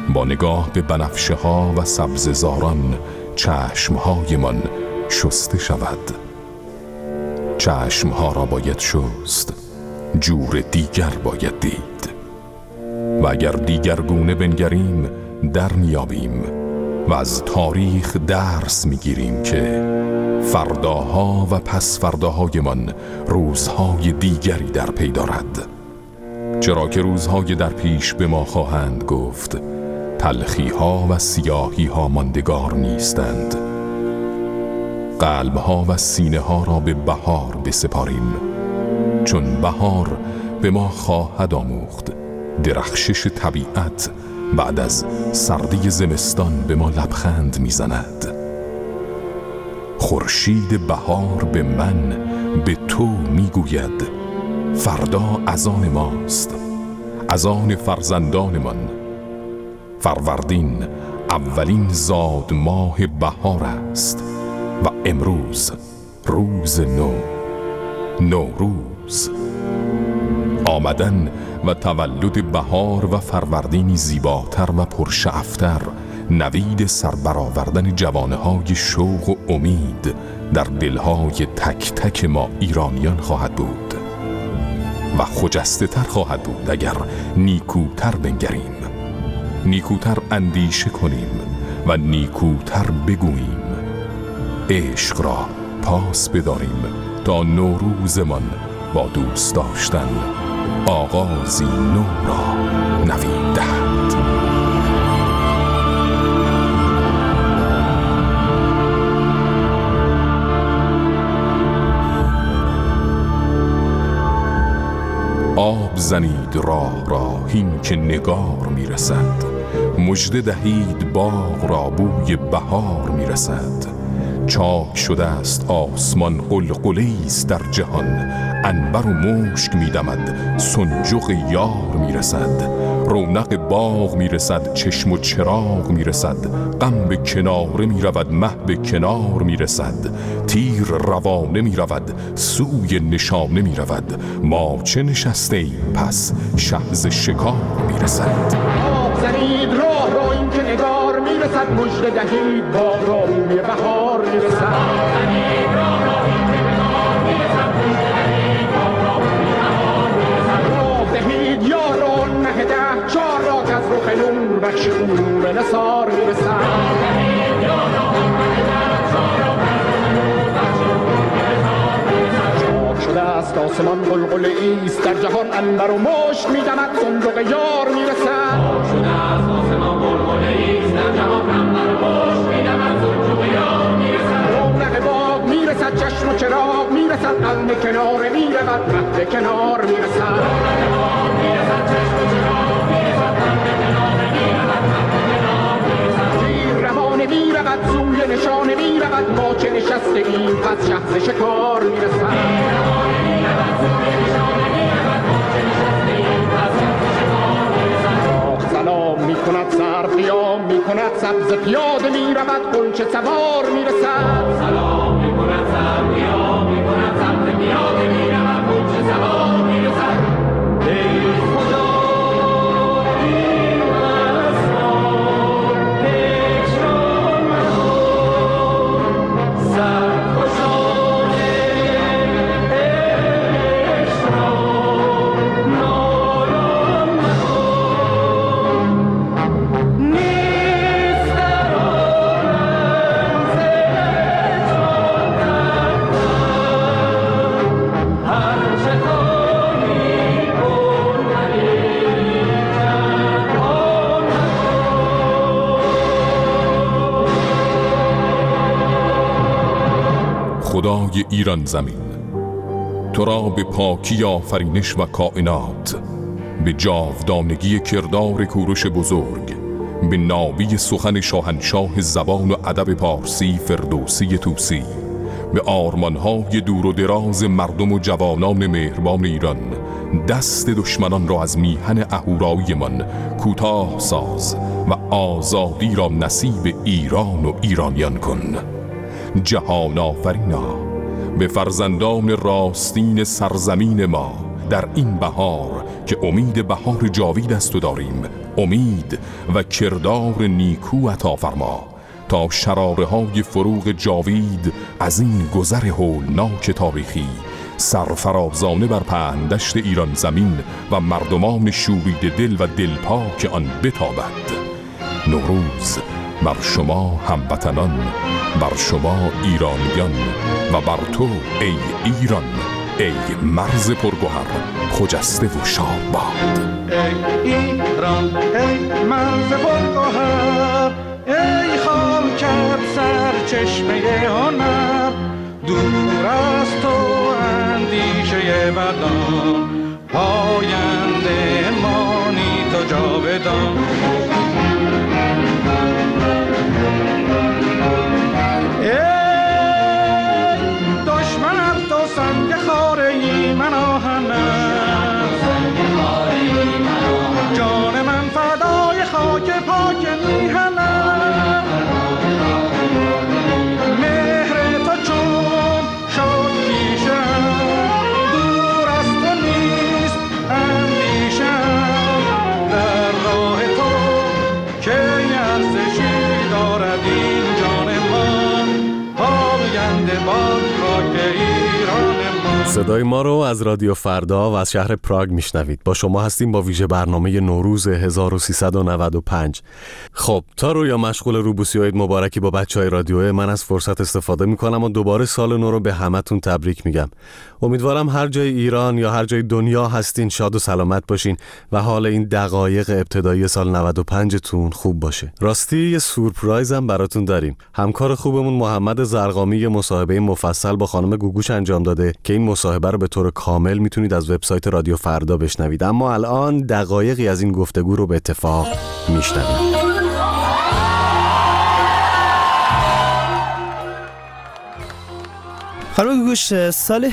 با نگاه به بنفشه ها و سبززاران چشمهای من شسته شود. چشمها را باید شست، جور دیگر باید دید، و اگر دیگر گونه بنگریم در میابیم و از تاریخ درس میگیریم که فرداها و پس فرداهای من روزهای دیگری در پی دارد، چرا که روزهای در پیش به ما خواهند گفت تلخیها و سیاهیها ماندگار نیستند. قلبها و سینه ها را به بهار بسپاریم، چون بهار به ما خواهد آموخت درخشش طبیعت بعد از سردی زمستان به ما لبخند میزند. خورشید بهار به من، به تو میگوید فردا اذان ماست، اذان فرزندان من. فروردین اولین زاد ماه بهار است و امروز روز نوروز. آمدن و تولد بهار و فروردینی زیباتر و پرشعفتر نوید سربرآوردن جوانه‌های شوق و امید در دلهای تک تک ما ایرانیان خواهد بود و خجسته تر خواهد بود اگر نیکوتر بنگریم، نیکوتر اندیشه کنیم و نیکوتر بگوییم. عشق را پاس بداریم تا نوروزمان با دوست داشتن آغازی نو را نوید دهد. آب زنید راه را هین که نگار میرسد، مژده دهید باغ را بوی بهار میرسد. چاک شده است آسمان قلقلیست در جهان، عنبر و مشک میدمد سنجق یار میرسد. رونق باغ میرسد، چشم و چراغ میرسد. غم به کناره میرود، مه به کنار میرسد. تیر روانه میرود، سوی نشانه میرود. ما چه نشسته ایم پس شهز شکار میرسد. آب زنید راه را این که نگار میرسد، مژده دهید باغ را بوی بهار میرسد. آب زنید راه را این که نگار میرسد، مژده دهید باغ را بوی بهار میرسد. راه دهید یاران مه ده چار را که از رخ نور بخش نور نثار میرسد. راه دهید یاران مه ده چار را که از رخ نور بخش نور نثار میرسد. چاک شده است آسمان قلقله ایست در جهان، عنبر و مشک میدمد صندوق یار میرسد. چاک شده است آسمان قلقله ایست در جهان، عنبر و مشک میدمد صندوق یار میرسد. رونق باغ میرسد، چشم و چراغ میرسد. قلب کناره میرود، مه به کنار میرسد. رونق باغ میرسد، چشم و چراغ میرسد. قلب کناره میرود، مه به کنار میرسد. تیر روانه میرود، سوی نشانه میرود. ما چه نشسته ایم پس شهز شکار میرسد. تیر روانه میرود، سوی نشانه میرود. ما چه نشسته ایم پس شهز شکار میرسد. سلام میکند سر قیام میکند، سبز پیاده میرود، غنچه سوار میرسد. سلام میکند سر قیام میکند، سبز پیاده میرود، غنچه سوار میرسد. ای خدا این اسرار هجران سرخوشان عشق را نالان نیست در آن زهجان هر چه خواهی کن ولی جهان خدای ایران زمین، تو را به پاکی آفرینش و کائنات، به جاودانگی کردار کوروش بزرگ، به نابی سخن شاهنشاه زبان و ادب پارسی فردوسی طوسی، به آرمانهای دور و دراز مردم و جوانان مهربان ایران، دست دشمنان را از میهن اهورایی من کوتاه ساز و آزادی را نصیب ایران و ایرانیان کن. جهان آفرینا، به فرزندان راستین سرزمین ما در این بهار که امید بهار جاوید است و داریم امید و کردار نیکو عطا فرما، تا شراره های فروغ جاوید از این گذر هولناک تاریخی سرفرازانه بر پهن دشت ایران زمین و مردمان شوریده دل و دلپاک آن بتابد. نوروز بر شما هموطنان، بر شما ایرانیان و بر تو ای ایران، ای مرز پرگوهر خجسته و شاد باد. ای ایران ای مرز پرگوهر، ای خاکت سرچشمه هنر، دور از تو اندیشه بدان، پاینده مانی تو جاودان. جان من فدای خاک پاک میهنم، مهر تو چون شد پیشم، دور از تو نیست اندیشم، در راه تو که ارزشی دارد این جان من، پاینده باد خاک ایران من. صدای ما رو از رادیو فردا و از شهر پراگ میشنوید. با شما هستیم با ویژه برنامه نوروز 1395. خب تا رویا مشغول روبوسی و عید مبارکی با بچهای رادیو، من از فرصت استفاده میکنم و دوباره سال نو رو به همتون تبریک میگم. امیدوارم هر جای ایران یا هر جای دنیا هستین شاد و سلامت باشین و حال این دقایق ابتدایی سال 95 تون خوب باشه. راستی یه سورپرایز هم براتون داریم. همکار خوبمون محمد زرقامی مصاحبه مفصل با خانم گوگوش انجام داده که این مصاحبه رو به طور کامل میتونید از وبسایت رادیو فردا بشنوید، اما الان دقایقی از این گفتگو رو به اتفاق میشنوید. خانم گوگوش، سال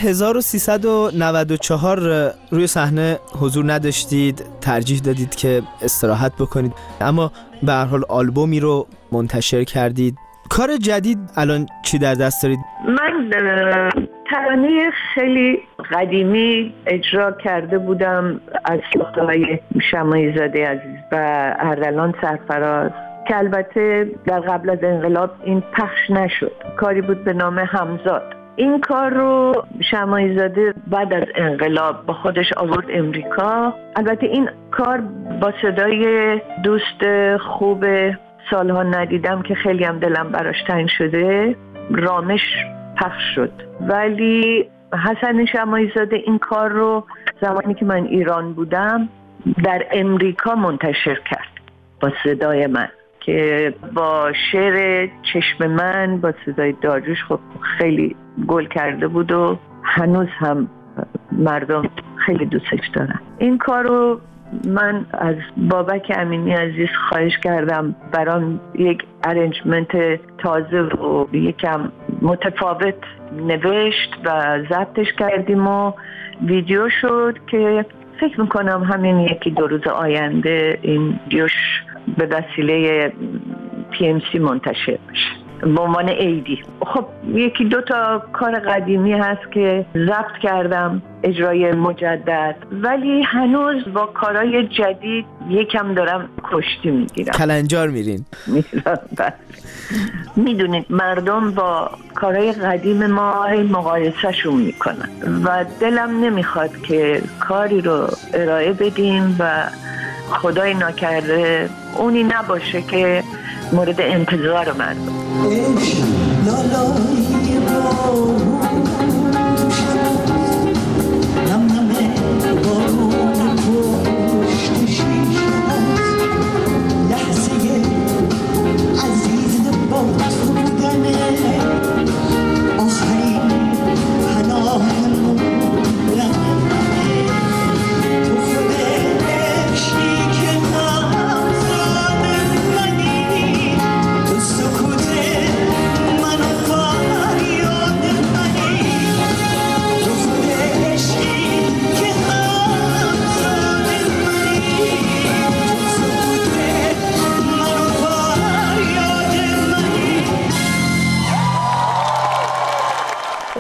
1394 روی صحنه حضور نداشتید، ترجیح دادید که استراحت بکنید، اما به هر حال آلبومی رو منتشر کردید. کار جدید الان چی در دست دارید؟ من ترانه خیلی قدیمی اجرا کرده بودم از ساخته‌های شماعی زاده عزیز و اردلان سرفراز که البته در قبل از انقلاب این پخش نشد. کاری بود به نام همزاد. این کار رو شماعی زاده بعد از انقلاب با خودش آورد امریکا. البته این کار با صدای دوست خوب سالها ندیدم که خیلی هم دلم براش تنگ شده، رامش پخش شد. ولی حسن شماعی زاده این کار رو زمانی که من ایران بودم در امریکا منتشر کرد با صدای من که با شعر چشم من با صدای داریوش خب خیلی گل کرده بود و هنوز هم مردم خیلی دوستش دارن. این کار رو من از بابک امینی عزیز خواهش کردم برام یک ارنجمنت تازه و یکم متفاوت نوشت و ضبطش کردیم و ویدیو شد که فکر میکنم همین یکی دو روز آینده این ویدیوش به وسیله PMC منتشر بشه به عنوان عیدی. خب یکی دو تا کار قدیمی هست که ضبط کردم اجرای مجدد، ولی هنوز با کارهای جدید یکم دارم کشتی میگیرم. کلنجار میرین؟ میدونید مردم با کارهای قدیم ما مقایسه شون میکنن و دلم نمیخواد که کاری رو ارائه بدیم و خدای ناکرده اونی نباشه که مورد انتظار مردم. من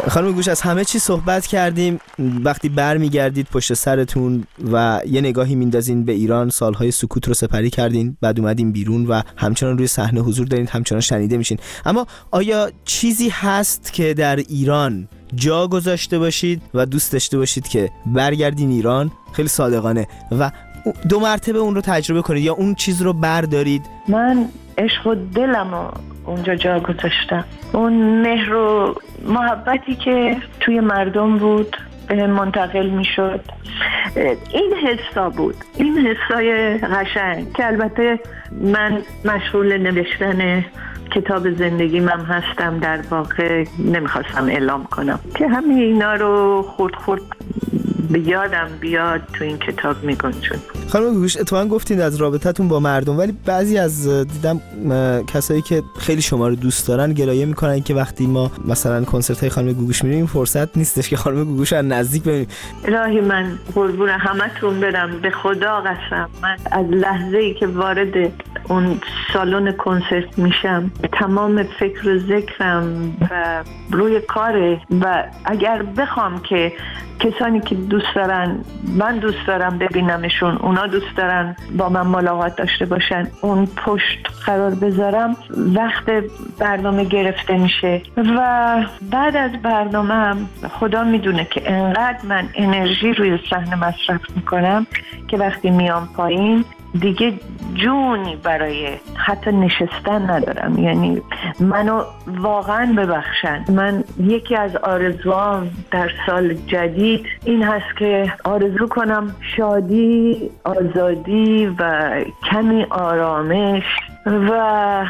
خانم گوش، از همه چی صحبت کردیم. وقتی برمیگردید پشت سرتون و یه نگاهی میندازین به ایران، سالهای سکوت رو سپری کردین، بعد اومدین بیرون و همچنان روی صحنه حضور دارین، همچنان شنیده میشین. اما آیا چیزی هست که در ایران جا گذاشته باشید و دوست داشته باشید که برگردین ایران خیلی صادقانه و 2 مرتبه اون رو تجربه کنید، یا اون چیز رو بردارید؟ من عشق و دلمو اونجا جا گذاشتم. اون مهر و محبتی که توی مردم بود به منتقل می شد. این حسا بود، این حسای قشنگ که البته من مشغول نوشتن کتاب زندگیم هم هستم، در واقع نمیخواستم اعلام کنم که همه اینا رو خورد به یادم بیاد تو این کتاب میگنجون. خانم گوگوش، اتفاقا گفتید از رابطتون با مردم، ولی بعضی از دیدم کسایی که خیلی شما رو دوست دارن گلایه میکنن که وقتی ما مثلا کنسرت های خانم گوگوش میریم فرصت نیستش که خانم گوگوش رو نزدیک ببینیم. الهی من قربون همتون برم، به خدا قسم، من از لحظه‌ای که وارد اون سالن کنسرت میشم تمام فکر و ذکرم و روی کاره و اگر بخوام که کسانی که دوست دارن، من دوست دارم ببینمشون، اونا دوست دارن با من ملاقات داشته باشن، اون پشت قرار بذارم، وقت برنامه گرفته میشه و بعد از برنامه هم خدا میدونه که انقدر من انرژی روی صحنه مصرف میکنم که وقتی میام پایین دیگه جونی برای حتی نشستن ندارم. یعنی منو واقعا ببخشن. من یکی از آرزوام در سال جدید این هست که آرزو کنم شادی، آزادی و کمی آرامش و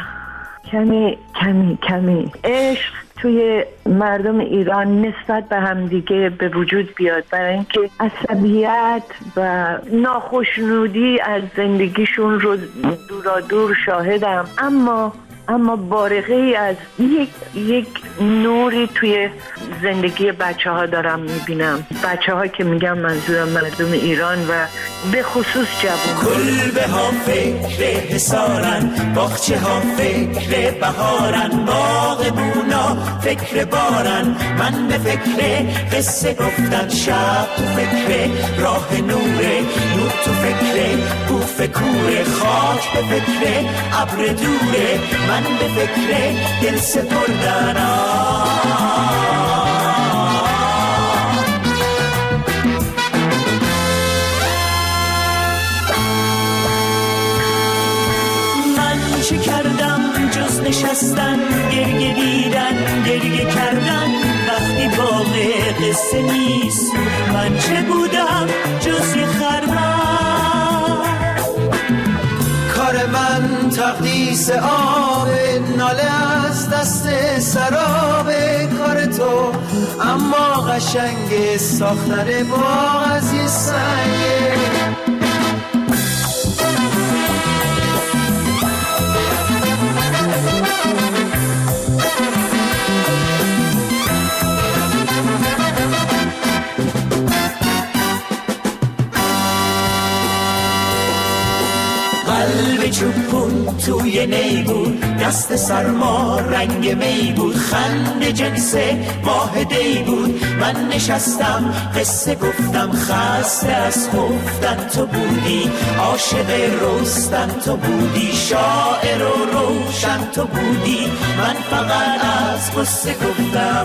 کمی عشق توی مردم ایران نسبت به هم دیگه به وجود بیاد، برای اینکه عصبیت و ناخوشنودی از زندگیشون رو دورادور شاهدم، اما بارقه ای از یک نوری توی زندگی بچه ها دارم میبینم. بچه ها که میگم منظورم مردم ایران و به خصوص جوان. کلبه ها فکر حسارن، باغچه ها فکر بهارن، باغبونا فکر بارن، من به فکر قصه گفتن، شب تو فکر راه نوره، نور تو فکر بوف کوره، خاک به فکر ابر دوره، من به فکر دل سپردن. من چه کردم جز نشستن، گریه دیدن، گریه کردن، وقتی باغ قصه نیست من چه بودم جز یه خرمن. کار من تقدیس آب، ناله از دست سراب کار تو، اما قشنگ ساختن باغ از یه سنگه. قلب چوبون توی نی بود، دست سرما رنگ می بود، خنده جنس ماه دی بود، من نشستم قصه گفتم، خسته از خفتن تو بودی، عاشق رستن تو بودی، شاعر و روشن تو بودی، من فقط از قصه گفتم.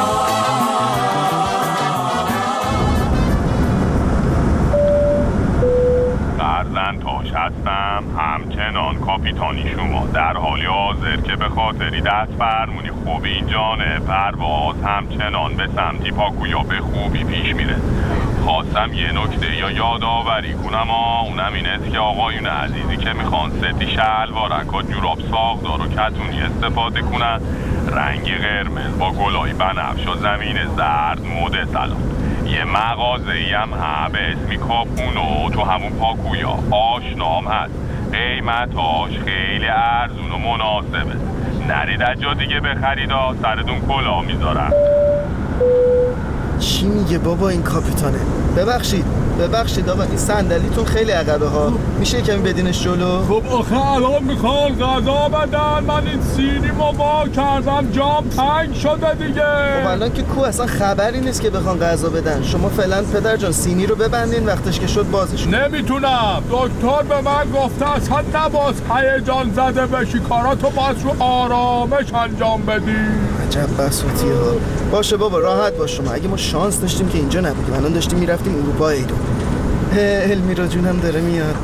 هستم همچنان کاپیتانی شما در حالی حاضر که به خاطری دست فرمونی خوب این جانه پرواز همچنان به سمتی پاکویا به خوبی پیش میره. خواستم یه نکته یا یادآوری کنم، اونم این است که آقایون عزیزی که میخوان ستی شلوارک و جوراب ساقدار و کتونی استفاده کنن، رنگ قرمز با گلای بنفش و زمین زرد مد سلام. یه مغازه‌ای هم به اسمی کاپونو تو همون پاکویا آشنام هست، قیمتاش خیلی ارزون و مناسبه. نرید از جا دیگه بخرید، سرتون کلا میذارم. چی میگه بابا این کاپیتانه؟ ببخشید آقا، این صندلیتون خیلی عقبه ها، میشه کمی بدینش جلو؟ خب آخه الان میخوان غذا بدن، من این سینیمو وا کردم، جام تنگ شده دیگه. خب الان که کو اصلا خبری نیست که بخوان غذا بدن. شما فعلا پدر جان سینی رو ببندین، وقتش که شد بازش. نمیتونم، دکتر به من گفته اصلا نباز هیجان زده بشی، کاراتو باز رو آرامش انجام بدی. عجب بساطیه ها. باشه بابا راحت باش شما. اگه ما شانس داشتیم که اینجا نبودیم، الان داشتیم میرفتیم اروپا. ایدو المیرا جونم داره میاد.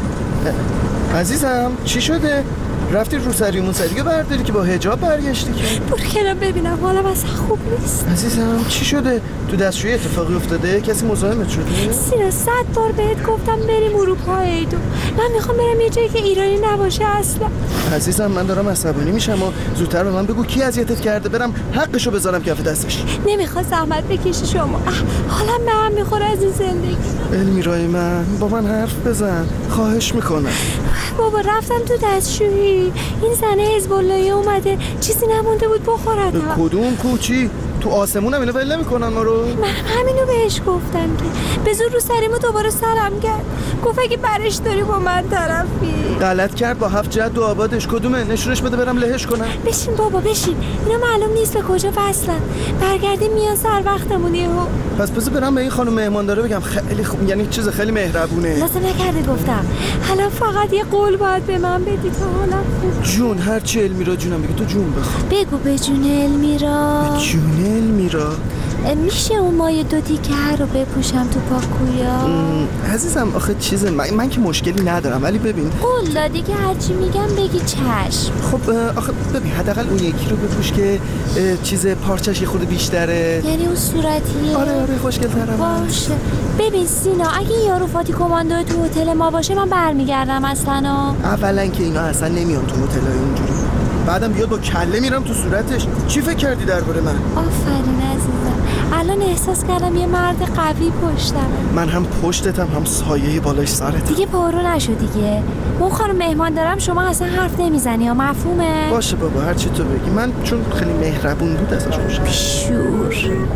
عزیزم چی شده؟ رفتی روسری دیگه برداری که با حجاب برگشتی که؟ برو کنار ببینم، حالم اصلا خوب نیست. عزیزم چی شده؟ تو دستشویی اتفاقی افتاده؟ کسی مزاحمت شده؟ سینا 100 بار بهت گفتم بریم اروپا. ایدو من میخوام برم یه جایی که ایرانی نباشه اصلا. عزیزم من دارم عصبانی میشم و زودتر به من بگو کی اذیتت کرده، برم حقشو بذارم کف دستش. نمیخواد زحمت بکشی شما. حالا به هم میخوره از این زندگی. المیرای من با من حرف بزن خواهش میکنم. بابا رفتم تو دستشویی، این زنه حزب اللهی اومده، چیزی نمونده بود بخورد. کدوم کوچی؟ تو آسمونم اینا ول نمی‌کنن ما رو؟ من همینو بهش گفتم که به زور رو سریمو دوباره سلام کرد، گفت اگه برش داری با من طرفی. غلط کرد با 7 جد و آبادش. کدومه؟ نشونش بده برم لهش کنم. بشین بابا بشین، اینا معلوم نیست به کجا وصلن، برگردیم میان سر وقتمون یهو. پس بذار برم به این خانم مهمانداره بگم خیلی خوب، یعنی چیز خیلی مهربونه. لازم نکرده گفتم، حالا فقط یه قول باید به من بدی تا حالا خوب. جون هر چی المیرا جونم بگی، تو جون بخوام. بگو به جون المیرا. به جون المیرا. میشه اون مایه 2 تیکه رو بپوشم تو پاکویا؟ عزیزم آخه چیز من که مشکلی ندارم، ولی ببین قول دادی که هرچی میگم بگی چشم. خب آخه ببین حداقل اون یکی رو بپوش که چیز پارچش یه خورده بیشتره. یعنی اون صورتیه؟ آره خوشگل‌تره. باشه. ببین سینا اگه یارو فاتی کماندو تو هتل ما باشه من برمیگردم اصلا. اولا که اینا اصلا نمیان تو هتلای اونجوری، بعدم بیاد با کله میرم تو صورتش. چی فکر کردی درباره من؟ آفرین عزیزم، الان احساس کردم یه مرد قوی پشتمه. من هم پشتتم هم سایه بالاش سرت. دیگه پارو نشو دیگه. اون خانم مهمان دارم، شما اصلا حرف نمیزنی یا مفهومه؟ باشه بابا هر چی تو بگی. من چون خیلی مهربون بود ازش خوشم. شور.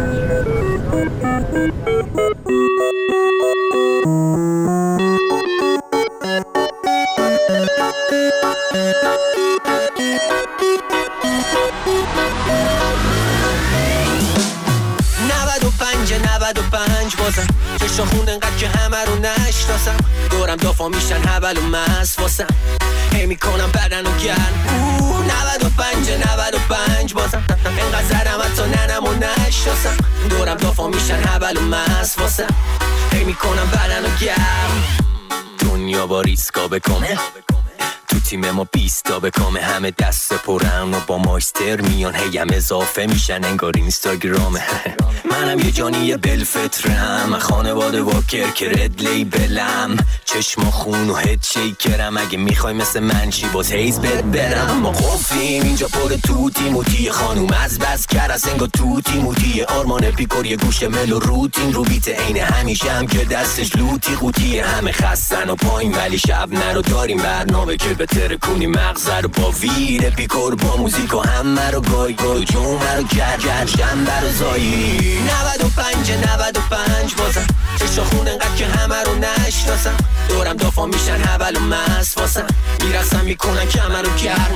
بازم چشا خون انقدر که همه رو نشناسم، دورم دافا میشن هبل و مست واسم، هی میکنم بدن و گرم. 95 بازم انقدر زدم حتی ننم و نشناسم، دورم دافا میشن هبل و مست واسم، هی میکنم بدن و گرم. دنیا با ریسکا بکنه، تو تیم ما 20 تا بکامه، همه دست پرن و با مایستر میان، هی هم اضافه میشن انگار اینستاگرامه. منم یه جانی بلفطرم، خانواده واکر که رد لیبلم، چشم خون و هد شیکرم، اگه میخوای مثل من چی باز هیز بد برم. ما قفلیم اینجا پر توتی موتی، خانوم از بس کرس انگار توتی موتی، آرمان پیکور یه گوشه مل و روتین رو بیت عین همیشه هم که دستش لوتی قوتیه، همه خستن و پایین ولی شب نرو داریم برنامه که بتره کنی مغزه رو با ویر پیکور با موزیک و همه رو گای جمعه رو گر شنبه رو زایی. 95 بازم چشا خون انقدر که همه رو نشناسم، دورم دافا میشن هبل و مست واسم، میرسم میکنن کمر رو گرم.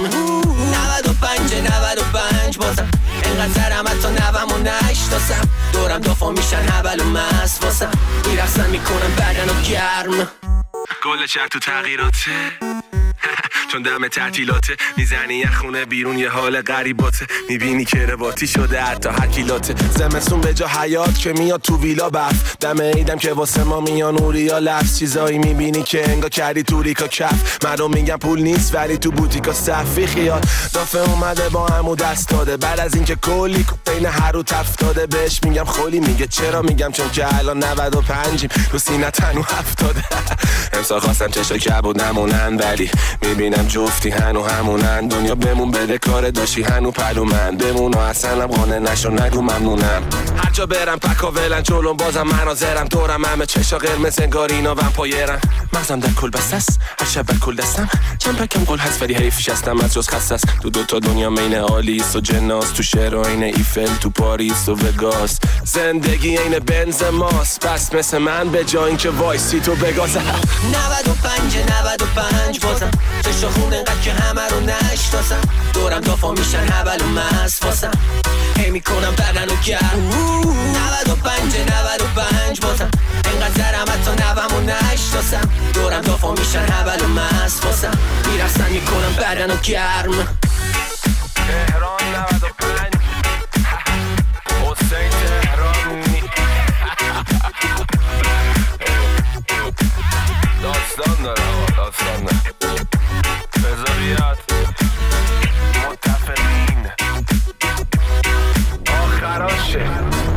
95 بازم انقدر زرم حتی نوم و نشناسم، دورم دافا میشن هبل و مست واسم، میرسم میکنن بدن و گرم. گل چرک تو تغییراته چون دم تعطیلاته، میزنی یه خونه بیرون یه حال غریباته، میبینی که رواتی شده حتی هر کیلاته، زمستون به جا حیات که میاد تو ویلا برف، دم عیدم که واسه ما میان اوریا لفظ، چیزایی میبینی که انگا کردی تو ریکا کف، مردم میگن پول نیست ولی تو بوتیکا صفی خیال، دافه اومده با همو دست داده، بعد از اینکه کلی بین هر رو تفتاده، بهش میگم خولی، میگه چرا، میگم چون که الان 95یم رو سینه تنو 70. امسال خواستم چشا کبود نمونن ولی میبینم ببینم جفتی هنو همونن. دنیا بمون بده کار داشی هنو پلو من بمون و اصلا قانه نشو نگو ممنونم. هر جا برم پکاولن جلوم بازم مناظرم دورم همه چشا قرمز انگار اینا ومپایرن. مغزم در کل بستست هر شب بر کل دستم چند پکم گل هست ولی حیفش هستم از جز خستست. تو دوتا دنیا مین آلیس و جناس تو شهر و این ایفل تو پاریس و وگاس. زندگی این بنز ماست بس مثل من به جا این که وایسی تو بگازم. 95 بازم چشا خون انقدر که همه رو نشتاسم. دورم دافا میشن هبل و مست واسم هی میکنم بدن و گرم. 95 بازم انقدر زرم حتی نوم و نشتاسم. دورم دافا میشن هبل و مست واسم میرسن میکنم بدن و گرم. تهران 95 حسین تهرانی داستان داره داستان داره بذار بیاد متفقین آخراشه.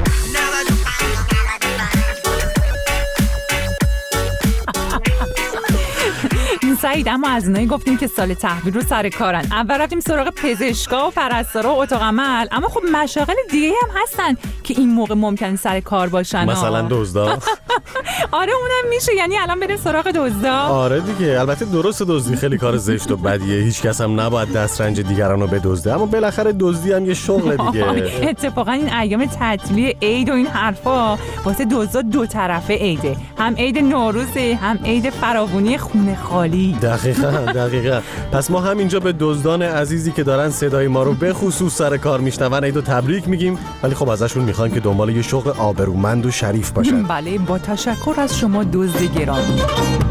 سعید اما از اونایی گفتیم که سال تحویل رو سر کارن. اول رفتیم سراغ پزشکا و پرستارا و اتاق عمل، اما خب مشاغل دیگه هم هستن که این موقع ممکنه سر کار باشن. مثلا دزدا. آره اونم میشه، یعنی الان بریم سراغ دزدا. آره دیگه، البته درست دزدی خیلی کار زشت و بدیه، هیچ کس هم نباید دسترنج دیگران رو بدزده، اما بالاخره دزدی هم یه شغل دیگه. اتفاقا این ایام تعطیلی عید و این حرفا واسه دزدا دو طرفه عیده، هم عید نوروزه هم عید فراوانی خونه خالی. دقیقاً. پس ما همینجا به دزدان عزیزی که دارن صدای ما رو به خصوص سر کار میشنون عیدو تبریک میگیم، ولی خب ازشون میخوایم که دنبال یه شغل آبرومند و شریف باشن. بله، با تشکر از شما دزد گرامی.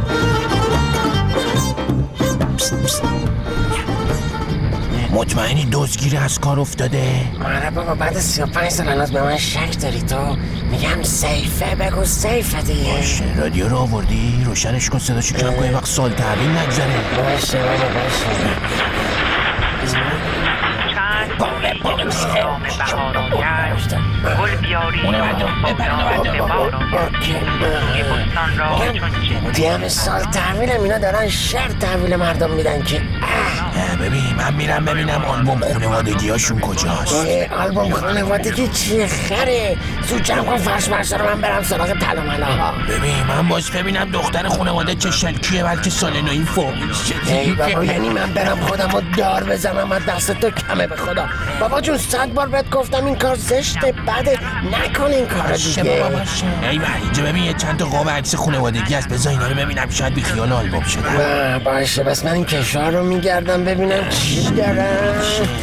مطمئنی دزدگیر از کار افتاده؟ آره بابا، بعد 35 سال هنوز به من شک داری تو؟ میگم سیفه، بگو سیفه دیگه. باشه، رادیو رو آوردی؟ روشنش کن، صداشو کم کن، وقت سال تحویل نگذره. باشه بابا باشه. دیگه سال تحویلم اینا دارن شهر تحویل مردم میدن که ببین من میرم ببینم آلبوم خانوادگی هاشون کجاست. آلبوم خانوادگی چیه خره؟ زود جمع کن فرش مرشا رو من برم سراغ تلوملا ها. ببین من باز ببینم دختر خانواده چه شکلیه، بلکه سال نوی فوقی شدی. ای بابا، یعنی من برم خودم رو دار بزنم از دست تو کمه به خدا. بابا جون 100 بار بهت گفتم این کار زشته، بده، نکن این کار دیگه. ای اینجا ببین یه چند تا قاب عکس خانوادگی هست، بذار اینا رو ببینم شاید بی خیال آلبوم شده. باشه، بس من این کشور رو میگردم ببینم چی دارم.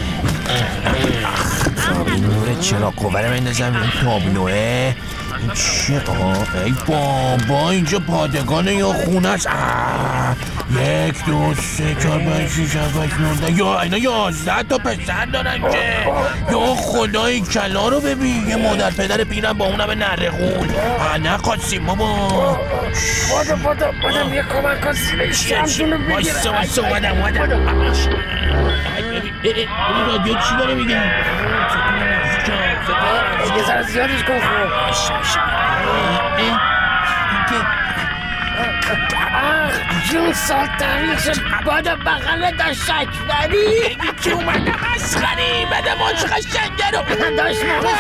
نور چرا کوبره بندازم این تابلوه چه؟ ای بابا اینجا پادگانه یا خونه است؟ 1 2 3 4 5 6 7 8 9 یا اینا 11 تا پسر دارن که. یا خدای کلا رو ببین، یه مادر پدر پیرم با اونم نرخون. نخواستیم بابا. بودم یه کمک کن سیلشتون رو بگیرم. واسه اومدم این رادیو چی داره میگه؟ یه ذره زیادش کن جون سال تحویل شد، بادا بغل داشت شک داری که اومده مسخری بده ما چقدر شنگه رو داشت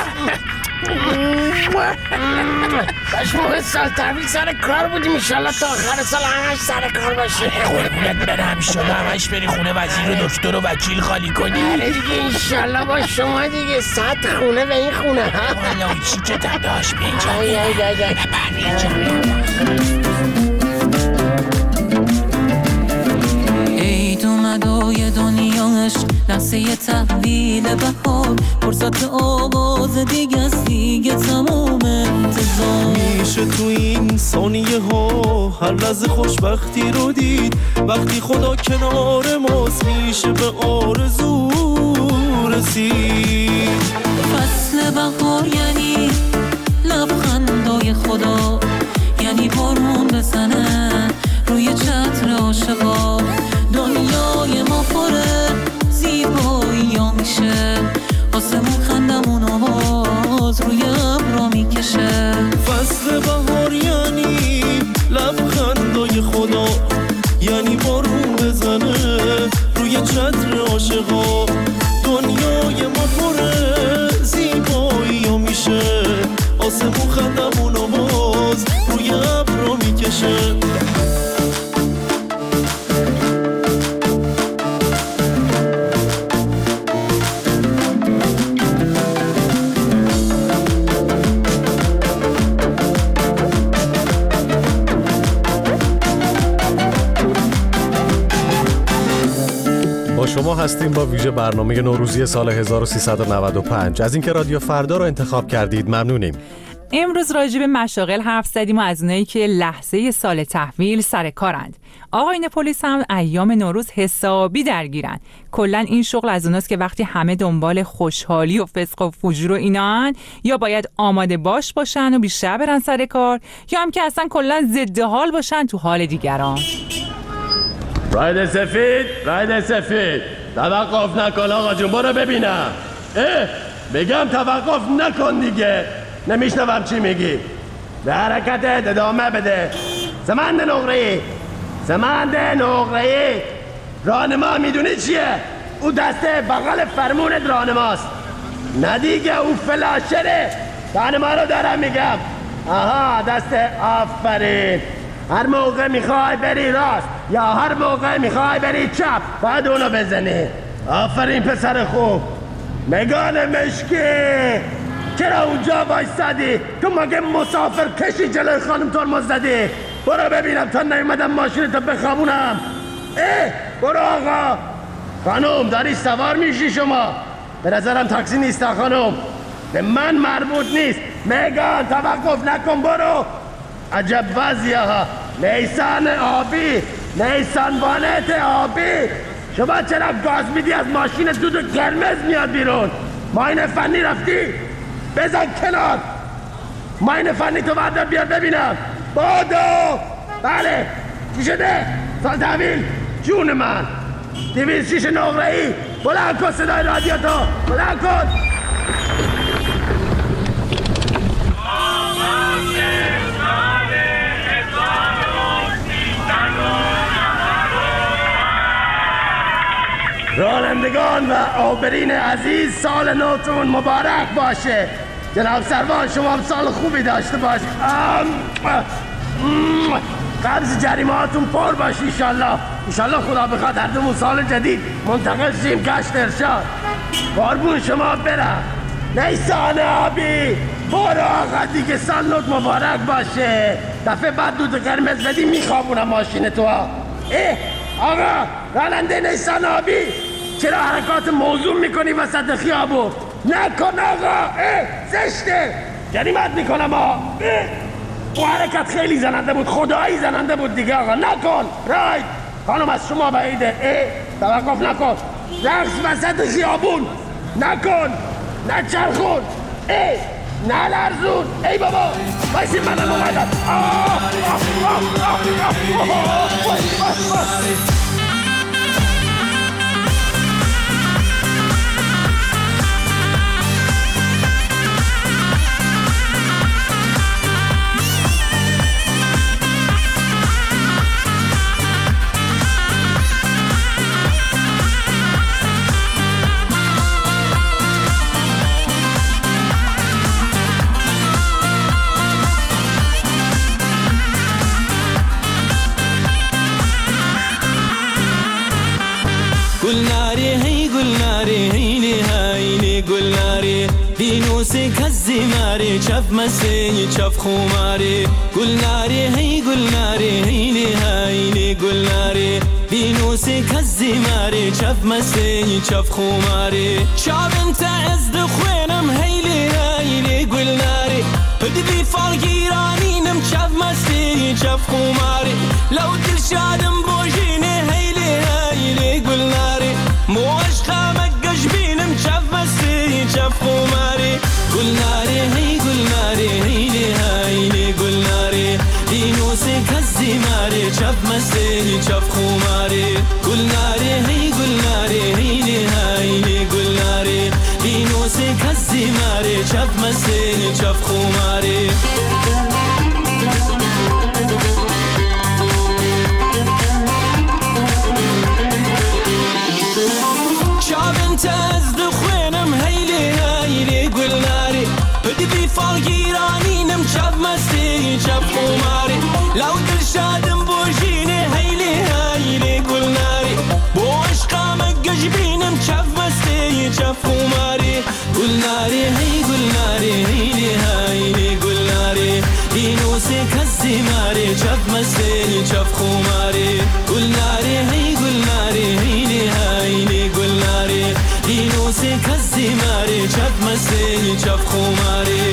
موقع سال تحویل سر کار بودیم، ایشالله تا آخر سال همش سر کار باشه. قربونت برم، ایشالله همش بری خونه وزیر و دکتر و وکیل خالی کنی. آره دیگه ایشالله با شما دیگه 100 خونه به این خونه ها. والا چی که داشت بینجا عید اومدای دنیاش لحظه تحویل بهار، فرصت آغاز دیگه است، دیگه تمام انتظار میشه تو این ثانیه ها هر لحظه خوشبختی رو دید، وقتی خدا کنار ماست میشه به آرزو رسید. فصل بهار یعنی لبخندای خدا، یعنی بارون بزنه روی چتر عاشقا، دنیای ما پره زیبایی ها میشه، آسمون خندمون آواز روی ابرا میکشه. فصل بهار یعنی لبخندای خدا، یعنی بارون بزنه عاشقا. دنیای ما پره زیبایی و میشه آسمون خندمونو باز روی ابرو میکشه. شما هستیم با ویژه برنامه نوروزی سال 1395. از اینکه رادیو فردا رو انتخاب کردید ممنونیم. امروز راجع به مشاغل حرف زدیم و از اونایی که لحظه سال تحویل سر کارند. آقایون پلیس هم ایام نوروز حسابی درگیرن. کلا این شغل از اوناست که وقتی همه دنبال خوشحالی و فسق و فجور و اینان، یا باید آماده باشن و بیشتر برن سر کار، یا هم که اصلا کلا ضد حال باشن تو حال دیگران. راید سفید توقف نکن آقا جون، برو ببینم. بگم توقف نکن دیگه، نمیشنوم چی میگی. به حرکتت ادامه بده. سمند نقره‌ای راهنما میدونی چیه؟ او دسته بغل فرمونت راهنماست. نه دیگه، او فلاشره. راهنما رو دارم میگم. آها، دسته. آفرین. هر موقع میخوای بری راست یا هر موقع میخوای بری چپ باید اونو بزنی. آفرین پسر خوب. مگان مشکی، چرا اونجا بایستادی؟ تو مگه مسافر کشی جلوی خانم ترمز زدی؟ برو ببینم تا نیومدم ماشینتو بخوابونم. برو آقا. خانم داری سوار میشی شما؟ به نظرم تاکسی نیست خانم، به من مربوط نیست. مگان توقف نکن، برو. عجب وضعیه ها. نیسان آبی، نیسان وانت آبی. شما چرا گاز میدی از ماشین دود قرمز میاد بیرون؟ ماین فنی رفتی؟ بزن کنار. ماین فنی تو بردار بیار ببینم. بادو. بله چی شده؟ سال تحویل جون من. 206 نقره‌ای. بلند کن صدای رادیو تو، بلند کن. رانندگان و عابرین عزیز، سال نوتون مبارک باشه. جناب سروان شما هم سال خوبی داشته باش. قبض جریمهاتون پر باشه ایشالله. ایشالله خدا بخواد هر دومون سال جدید منتقل شیم گشت ارشاد. قربون شما برم. نیسان آبی، برو آقا دیگه، سال نوت مبارک باشه. دفعه بعد دود قرمز بدی میخوابونم ماشین تو ها. آقا راننده نیسان آبی، چرا حرکات موزون میکنی وسط خیابون؟ نکن آقا، زشته، جریمت میکنم ها. او حرکت خیلی زننده بود، خدایی زننده بود دیگه آقا. نکن. راید خانم از شما بعیده. توقف نکن. رقص وسط خیابون نکن. نچرخون. نلرزون. ای بابا بایسیم منم اومدم. دینوسی کزی ماری چف مسی چف خوماری گل ناری هی گل ناری هیلی هیلی گل ناری دینوسی کزی ماری چف مسی چف خوماری شاب انت از دخوینم هیلی هیلی گل ناری بدی فالگیرانینم چف مسی چف خوماری لو دل شادم بوجینه هیلی هیلی گل ناری موش خامک گشبینم چف مسی چف خوماری گل ناری هی گل ناری هیلی هیلی گل ناری دینوسی کزی ماری چف مسی چف خوماری گل ناری هی گل ناری هیلی هیلی گل ناری دینوسی کزی ماری چف مسی چف خوماری چف خماری گل ناری هی گل ناری هیلی هیلی گل ناری اینوس کسی ماری چف مسینی چف خماری گل ناری هی گل ناری هیلی هیلی گل ناری اینوس کسی ماری چف مسینی چف خماری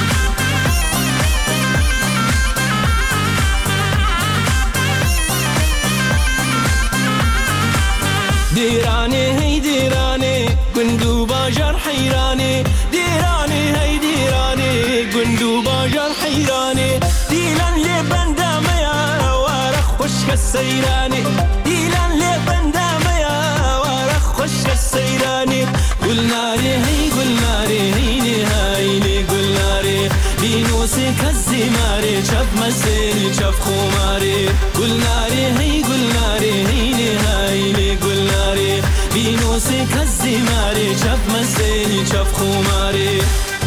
دیرانه هی دیرانه گندو باجر حیرانه دیرانه هی دیرانه گندو باجر حیرانه دیلان لی بندم یا وارخ خشک سیرانه دیلان لی بندم یا وارخ خشک سیرانه گل ناری هی گل ناری هیلی هیلی گل ناری اینوس کسی ماری چپ مسینی چپ خماری گل ناری هی گل ناری هیلی هیلی گل ناری اینوس کسی ماری چپ مسینی چپ خماری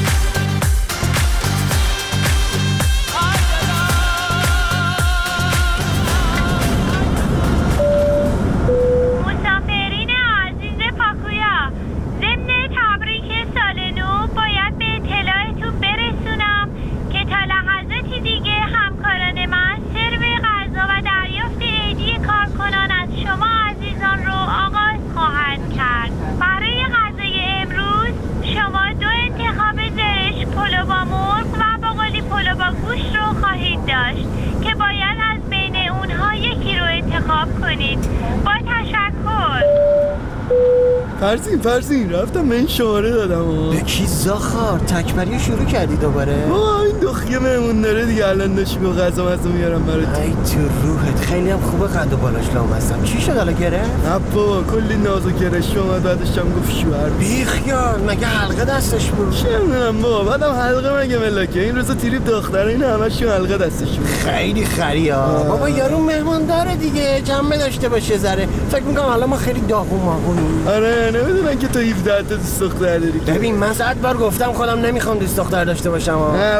فرزین رفتم من این شماره دادم به کی زاخار تکبری شروع کردی دوباره؟ این دخیه مهمون داره دیگه الان داشتی با غذا مزا میارم برات. ای تو روحت خیلی هم خوبه قد و بالاش لامصب. چی شد حالا گرفت؟ نه بابا کلی ناز و گرش اومد بعدش هم گفت شوهر بیخیال مگه حلقه دستش بود؟ چه میدونم بابا بعدم حلقه مگه ملاکه این روزا تریپ دختره این همشون حلقه دستش بود. خیلی خریا بابا یارو مهمان داره دیگه جنبه داشته باشه ذره. فکر میکنم حالا ما خیلی داغون ماغونیم. آره نمیدونن که تو 17 تا دوست دختر داری. ببین من 100 بار گفتم خودم نمیخوام دوست دختر داشته باشم.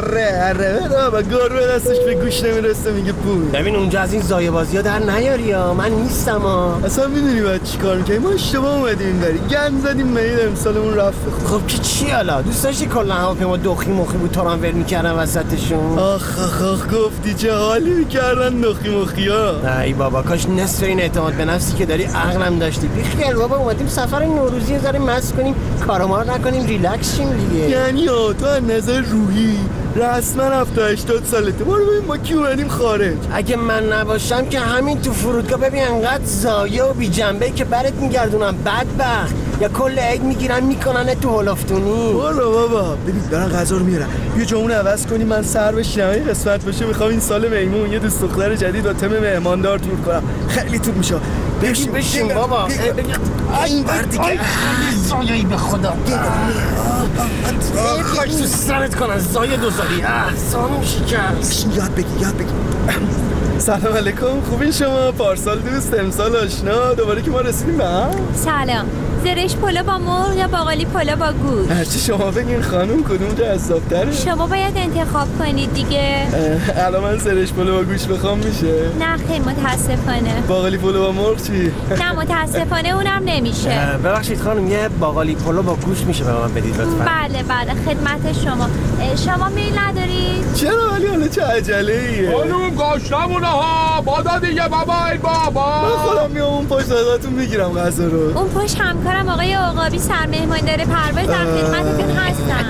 آره بابا گربه دستش به گوش نمیرسه میگه پول. ببین اونجا از این زایه بازی‌ها در نیاری من نیستم اصلا میدونی بعد چیکار می‌کنی؟ ما اشتباه اومدیم اینوری گند زدیم میل امسالمون رفت. خب که چی حالا دوست داشتی کلا هواپیما دخی مخی بود تو رو ول می‌کردن وسطشون؟ آخ گفتی چه حالی می‌کردن دخی مخیا. ای بابا کاش نصف این اعتماد به نفسی که داری عقلم داشتی. بیخیال بابا اومدیم سفر نوروزی زاریم مست کنیم کارامار نکنیم ریلکس شیم دیگه. یعنی تو از نظر روحی رسما 70-80 سالته. برو ببین ما کی اومدیم خارج. اگه من نباشم که همین تو فرودگاه ببین انقدر زایه و بی جنبه که برات میگردونم بدبخت یا کل عید میگیرن میکنن تو هلافتونی. برو بابا ببین دارن غذا رو میارن بیا جامون عوض کنیم من سر بشینم این قسمت باشه میخوام این سال میمون یه دوست دختر جدید با تم مهماندار تور کنم خیلی طول میشه. بشین بابا این بر دیگه زایه‌ای به خدا خواهش تو سرت کنن زایه دوزاری سامون شکست. یاد بگی سلام علیکم خوبین شما پارسال دوست امسال آشنا دوباره که ما رسیدیم به هم. سلام زرش پلو با مرغ یا باقالی پلو با گوشت؟ هرچی شما بگین خانم کدوم جذاب‌تره؟ شما باید انتخاب کنید دیگه. الان من زرش پلو با گوشت بخوام میشه؟ نه خیلی متاسفانه. باقالی پلو با مرغ چی؟ نه متاسفانه اونم نمیشه. ببخشید خانم یه باقالی پلو با گوشت میشه به من بدید لطفا؟ بله خدمت شما میل ندارید؟ چرا ولی حالا چه عجله‌ایه؟ خانم گاشتمونه ها بادا دیگه بابا ای بابا. من خودم میام اون پشت ازتون میگیرم غذا رو. اون پشت همکارم آقای عقابی سرمهمان داره پرواز در خدمتتون هستن.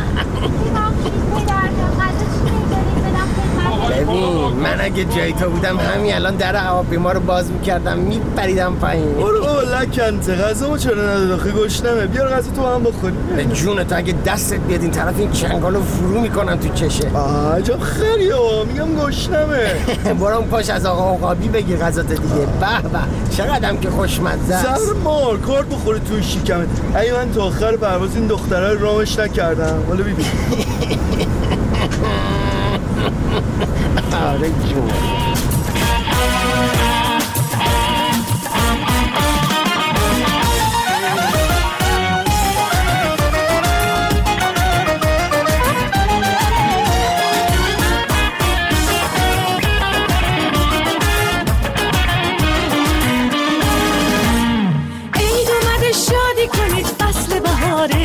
ببین من اگه جای تو بودم همین الان در هواپیما رو باز میکردم میپریدم پایین. برو لکنته غذامو چرا نداد آخه گشنمه بیار غذا تو هم بخوریم. به جون تو اگه دستت بیاد این طرف این چنگالو فرو میکنن تو چشه. عجب خریه میگم گشنمه. برو اون پاش از آقا عقابی بگیر غذات دیگه. به چقدرم که خوشمزه است. سر مار کار بخوره تو شکمت. اگه من تا آخر پرواز این دختره رو رامش نکردم حالا ببین. آره جون عید اومده شادی کنید فصل بهاره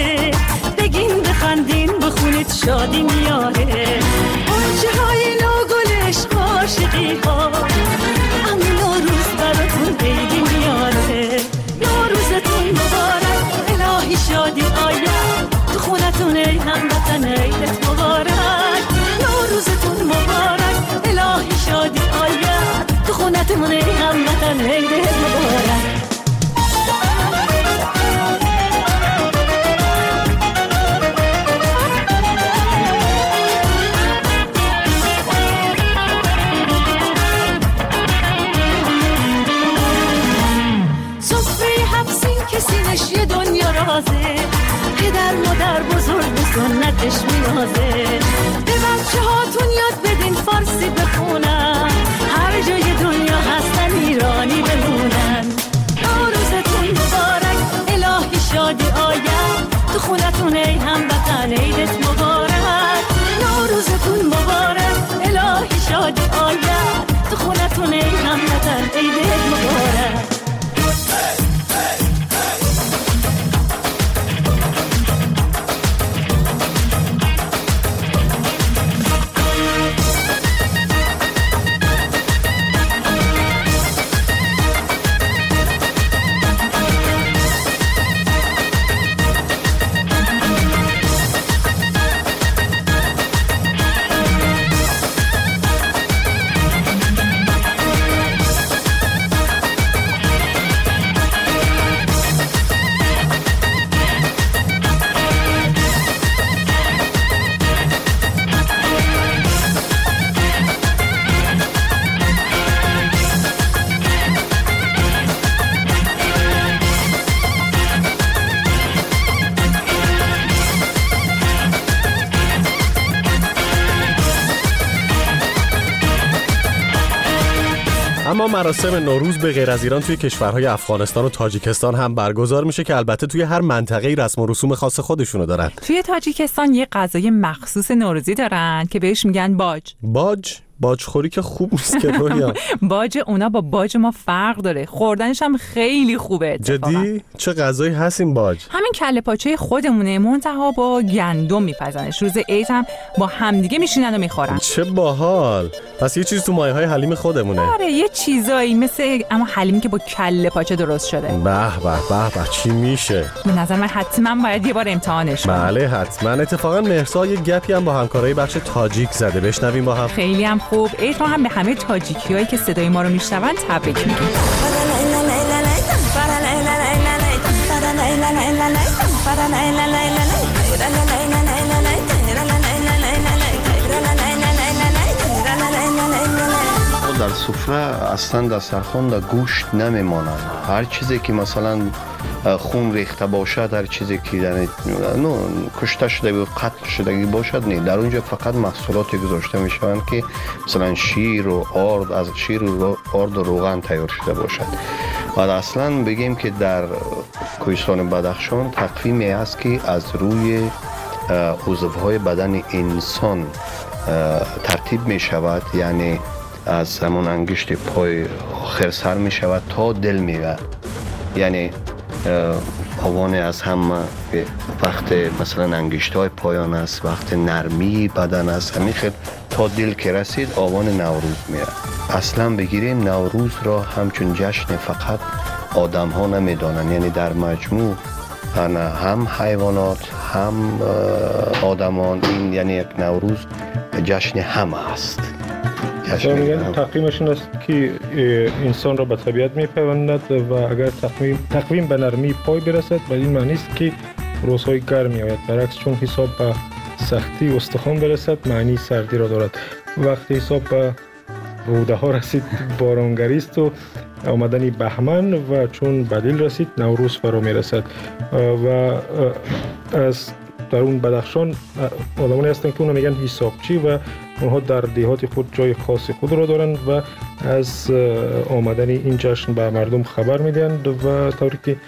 شادی میاره آنچه های نوگلش عاشقی ها اما نوروز براتون عیدی میاره نوروزتون مبارک الهی شادی آید تو خونتون ای هموطن عیدت مبارک نوروزتون مبارک الهی شادی آید تو خونتون ای هموطن عیدت مبارک یه دنیا رازه پدر مادر بزرگ سنتش میازه به بچه هاتون یاد بدین فارسی بخونن هر جای دنیا هستن ایرانی بمونن نوروزتون مبارک الهی شادی آید تو خونتون ای هموطن عیدت مبارک نوروزتون مبارک الهی شادی آید تو خونتون ای هموطن عیدت مبارک اما مراسم نوروز به غیر از ایران توی کشورهای افغانستان و تاجیکستان هم برگزار میشه که البته توی هر منطقه‌ای رسم و رسوم خاص خودشونو دارن. توی تاجیکستان یه غذای مخصوص نوروزی دارن که بهش میگن باج. باج خوری که خوب نیست که رویا. باج اونا با باج ما فرق داره. خوردنش هم خیلی خوبه اتفاقا. جدی؟ چه غذایی هست این باج؟ همین کله پاچه خودمونه منتها با گندم میپزنش. روز عید هم با همدیگه میشینن و میخورن. چه باحال. پس یه چیز تو مایه‌های حلیم خودمونه. آره یه چیزایی مثل اما حلیمی که با کله پاچه درست شده. به چی میشه؟ به نظر من حتما باید یه بار امتحانش کنم. بله حتما. اتفاقا مهرسا یه گپی هم با همکارای بخش تاجیک زده. بشنویم با هم. خیلی هم خوب. عید ما هم به همه تاجیکیایی که صدای ما رو میشنون تبریک میگیم. در سفره اصلا دسترخوان در گوشت نمیمانند. هر چیزی که مثلا خون ریخته باشد، هر چیزی که کشته شده و قتل شدگی باشد نه، در اونجا فقط محصولاتی گذاشته می شوند که مثلا شیر و آرد، از شیر و آرد و روغن تیار شده باشد. و اصلا بگیم که در کوهستان بدخشان تقویمی است که از روی عضوهای بدن انسان ترتیب می شود، یعنی از همون انگشت پای آخر سر می شود تا دل می و یعنی آوان از هم وقت مثلا انگشت های پایان است، وقت نرمی بدن است، همین خیلی تا دل که رسید آوان نوروز می رود. اصلا بگیریم نوروز را همچون جشن فقط آدم ها نمی دانند، یعنی در مجموع هم حیوانات هم آدمان، این یعنی یک نوروز جشن همه است. میگن تقویمش این است که انسان را به طبیعت میپیوندد و اگر تقویم به نرمی پای برسد به این معنی است که روزهای گرم میآید، برعکس چون حساب به سختی استخوان برسد معنی سردی را دارد. وقتی حساب به روده ها رسید بارانگری است و آمدن بهمن و چون بدیل رسید نوروز فرا میرسد. و از در اون بدخشان آدمانی هستند که اونا میگن حسابچی و اونها در دیهات خود جای خاص خود را دارند و از آمدن این جشن به مردم خبر میدهند و طوری که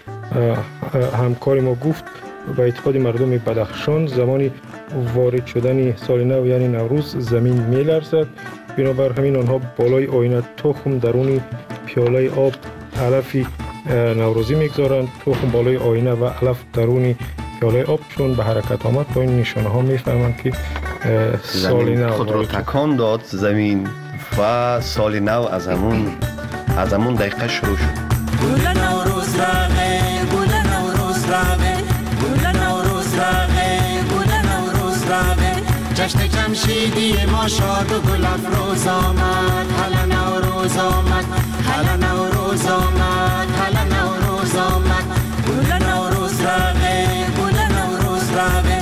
همکار ما گفت و اعتقاد مردم بدخشان زمانی وارد شدن سال نو یعنی نوروز زمین میلرزد، بنابر همین آنها بالای آینه تخم درون پیاله آب علف نوروزی میگذارند، تخم بالای آینه و علف درون پیاله آب چون به حرکت آمد با این نشانه ها میفهمند که سال نو خود را تکان داد زمین و سال نو از همون دقیقه شروع شد. گل نوروز رقه، گل نوروز رقه، گل نوروز رقه، گل نوروز رقه، جشن جمشیدی ما شاد و گل افروز آمد. هلا نوروز آمد، هلا نوروز آمد، هلا نوروز آمد. گل نوروز رقه، گل نوروز رقه.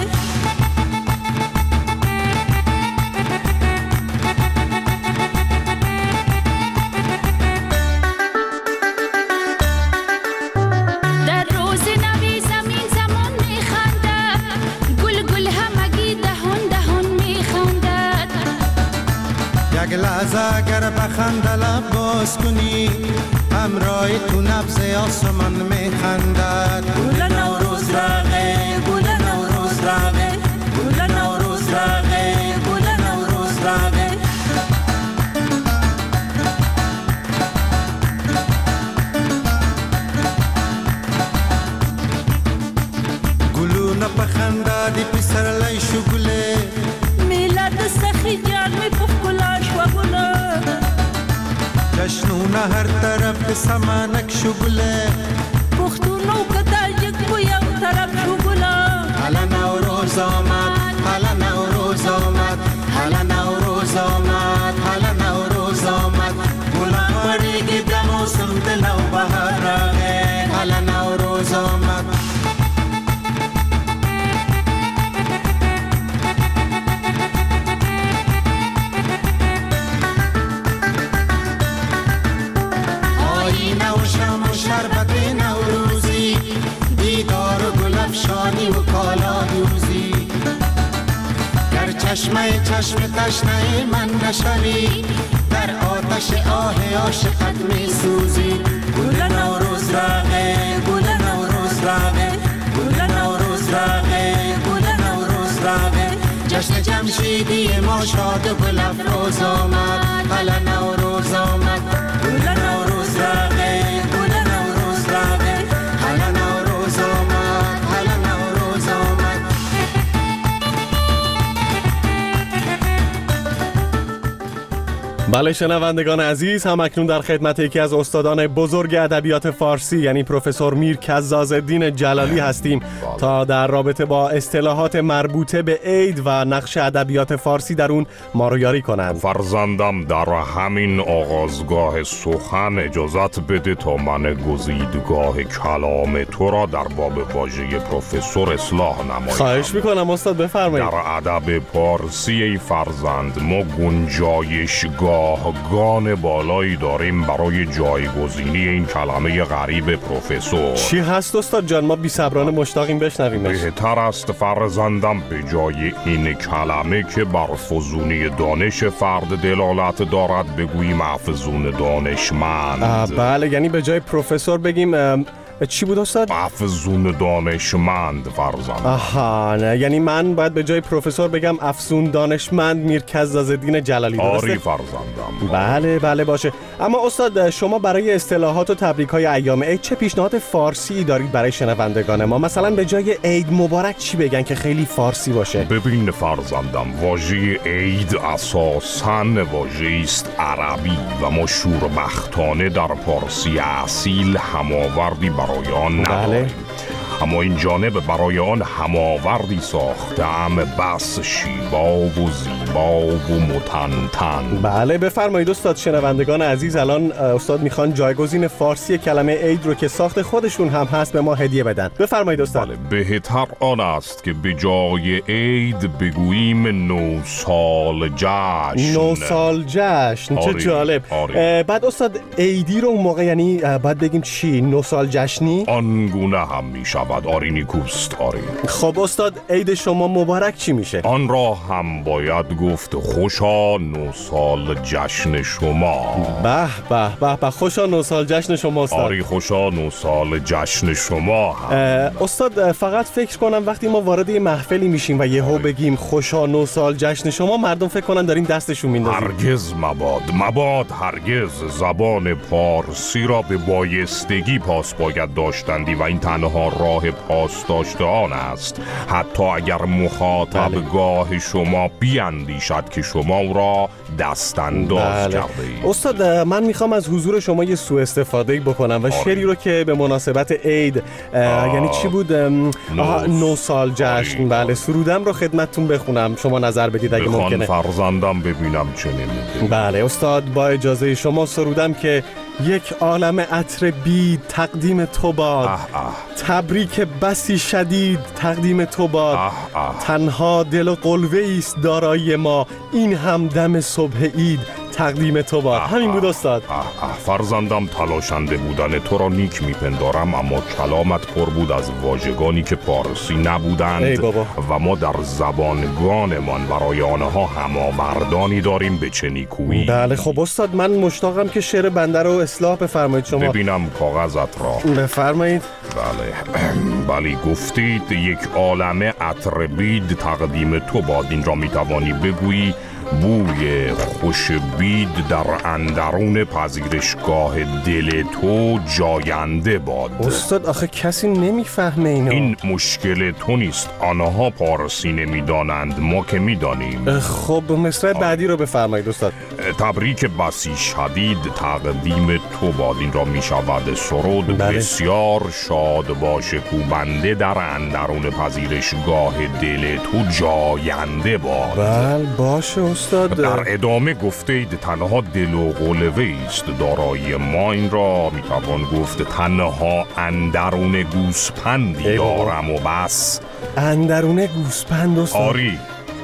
لحظه اگر بخنده لب باز کنی همراه تو نبض آسمان میخندد. گل نوروز رقه، گل نوروز رقه، گل نوروز رقه، گل نوروز رقه. گلو نپخنده دی پسر لای شگله میلاد سخی جان می پفکلاش و گله جشنونه هر طرف سمانک شگله پختونو کدال یک بویا و طرف شگله. هلا نوروز آمد، هلا نوروز آمد، هلا نوروز آمد، هلا نوروز آمد. گلان پریگی به موسم دل و بهار رقه. هلا نوروز آمد. شربت نوروزی دیدار و گل افشانی و کالا دوزی. در چشم تشنه من نشوی در آتش آه عاشقت می سوزی. گل نوروز رقه، گل نوروز رقه، گل نوروز رقه، گل نوروز رقه. جشن جمشیدی ما شاد و گل افروز آمد. هلا نوروز آمد، گل نوروز رقه، گل نوروز رقه. هلا نوروز آمد، هلا نوروز آمد. بله شنوندگان عزیز، هم اکنون در خدمت یکی از استادان بزرگ ادبیات فارسی یعنی پروفسور میر کظاظ‌الدین جلالی هستیم تا در رابطه با اصطلاحات مربوطه به عید و نقش ادبیات فارسی در اون ما رو یاری کنند. فرزندم در همین آغازگاه سخن اجازت بده تا من گزیدگاه کلام تو را در باب واژه پروفسور اصلاح نمایم. خواهش میکنم استاد بفرمایید. در ادب فارسی ای فرزند ما گنجایشگاه گان بالایی داریم برای جایگزینی این کلمه غریب پروفسور. چی هست استاد جان؟ ما بی‌صبرانه مشتاقیم بشنویمش. بهتر است فرزندم به جای این کلمه که بر فزونی دانش فرد دلالت دارد بگوییم افزون دانشمند. بله، یعنی به جای پروفسور بگیم چی بود استاد؟ افزون دانشمند فرزند. آها، نه یعنی من باید به جای پروفسور بگم افزون دانشمند میر کظاظ‌الدین جلالی، درسته؟ آری فرزندم. بله باشه. اما استاد شما برای اصطلاحات و تبریک‌های ایام عید چه پیشنهاد فارسی دارید برای شنوندگان ما؟ مثلا به جای عید مبارک چی بگن که خیلی فارسی باشه؟ ببین فرزندم، واژه عید اساساً واژه‌ای است عربی و ما شوربختانه در فارسی اصیل هماوردی برای آن نداریم. اما این جانب برای آن هماوردی ساختم بس شیبا و زیبا و متنتن. بله بفرمایید استاد. شنوندگان عزیز الان استاد میخوان جایگزین فارسی کلمه عید رو که ساخت خودشون هم هست به ما هدیه بدن. بفرمایید استاد. بله، بهتر آن است که به جای عید بگوییم نوسال جشن. نوسال جشن، چه جالب. بعد استاد عیدی رو اون موقع یعنی باید بگیم چی؟ نوسال جشنی؟ آنگونه هم میشه. آری نیکوست آری. خب استاد عید شما مبارک چی میشه؟ آن را هم باید گفت خوشا نوسال جشن شما. به خوشا نوسال جشن شما استاد. آری خوشا نوسال جشن شما هم. استاد فقط فکر کنم وقتی ما وارد یه محفلی میشیم و یهو بگیم خوشا نوسال جشن شما، مردم فکر کنن داریم دستشون میندازیم. هرگز مباد هرگز. زبان فارسی را به بایستگی پاس باید داشتندی و این تنها راه گاه پاسداشتهان است، حتی اگر مخاطب گاه شما بیندیشد که شما او را دستانداز کرده اید. استاد من میخوام از حضور شما یه سوء استفاده بکنم و شعری رو که به مناسبت عید یعنی چی بود؟ نو سال جشن بله سرودم رو خدمتتون بخونم، شما نظر بدید اگه ممکنه. فرزندم ببینم چه نمیگه. بله استاد با اجازه شما سرودم که یک عالم عطر بید تقدیم تو باد، تبریک بسی شدید تقدیم تو باد، تنها دل و قلوه ایست دارایی ما، این هم دم صبح عید تقدیم تو باد. همین بود استاد. فرزندم تلاشنده بودن تو را نیک میپندارم، اما کلامت پر بود از واژگانی که پارسی نبودند و ما در زبانگانمان برای آنها هماوردانی داریم به چه نیکویی. بله خب استاد من مشتاقم که شعر بنده رو اصلاح بفرمایید شما. ببینم کاغذت را. بفرمایید. بله گفتید یک عالمه عطر بید تقدیم تو باد، این را میتوانی بگویی بوی خوش بید در اندرون پذیرشگاه دل تو جاینده باد. استاد آخه کسی نمیفهمه اینو. این مشکل تو نیست، آنها پارسی نمیدانند، ما که میدانیم. خب مصرع بعدی رو بفرمایید استاد. تبریک بسی شدید تقدیم تو باد، این را میشود سرود. بسیار شاد باشه کوبنده در اندرون پذیرشگاه دل تو جاینده باد. بله باشه استاد. در ادامه گفتید تنها دل و قلوه است دارایی ما، این را میتوان گفت تنها اندرون گوسپندی دارم و بس. اندرون گوسپند استاد؟ آری